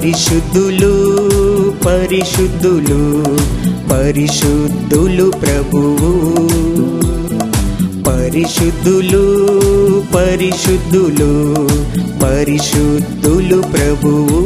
పరిశుద్ధులు పరిశుద్ధులు పరిశుద్ధులు ప్రభువు పరిశుద్ధులు పరిశుద్ధులు పరిశుద్ధులు ప్రభువు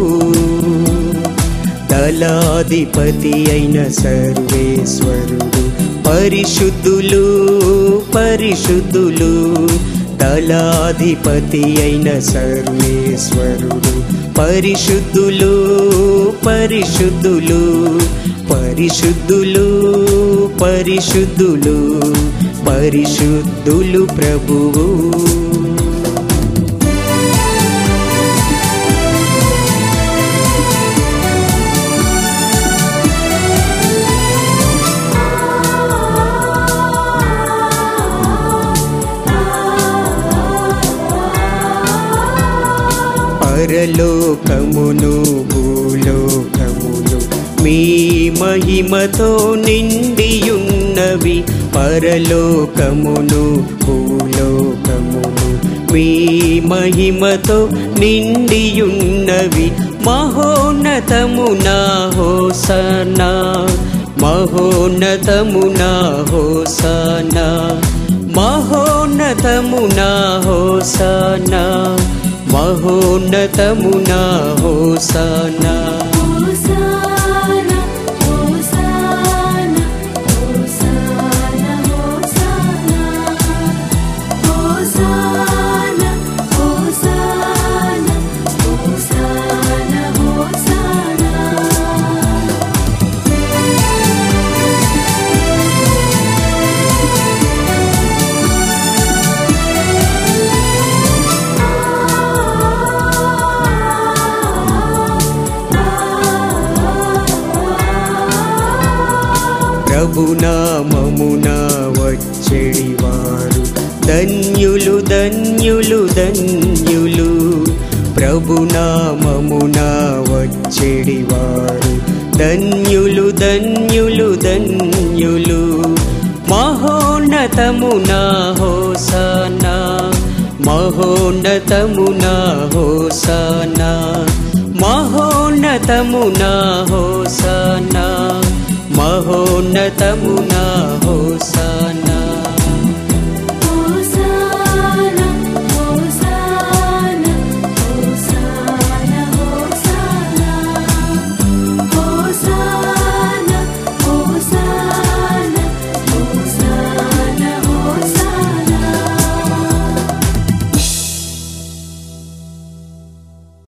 దళాధిపతి అయిన సర్వేశ్వరుడు పరిశుద్ధులు పరిశుద్ధులు దళాధిపతి అయిన సర్వేశ్వరుడు పరిశుద్ధులు పరిశుద్ధులు పరిశుద్ధులు పరిశుద్ధులు పరిశుద్ధులు ప్రభువు పరలోకమును భూలోకమును మీ మహిమతో నిండియున్నవి పరలోకమును భూలోకమును మీ మహిమతో నిండియున్నవి మహోన్నతమునా హోసనా మహోన్నతమునా హోసనా మహోన్నతమునా హోసనా మహోన్నతమునా హోసనా ప్రభునామమున వచ్చెడివారు ధన్యులు ధన్యులు ధన్యులు ప్రభునామమున వచ్చెడివారు ధన్యులు ధన్యులు ధన్యులు మహోన్నతమునా హోసనా మహోన్నతమునా హోసనా మహోన్నతమునా హోసనా మహోన్నతమునా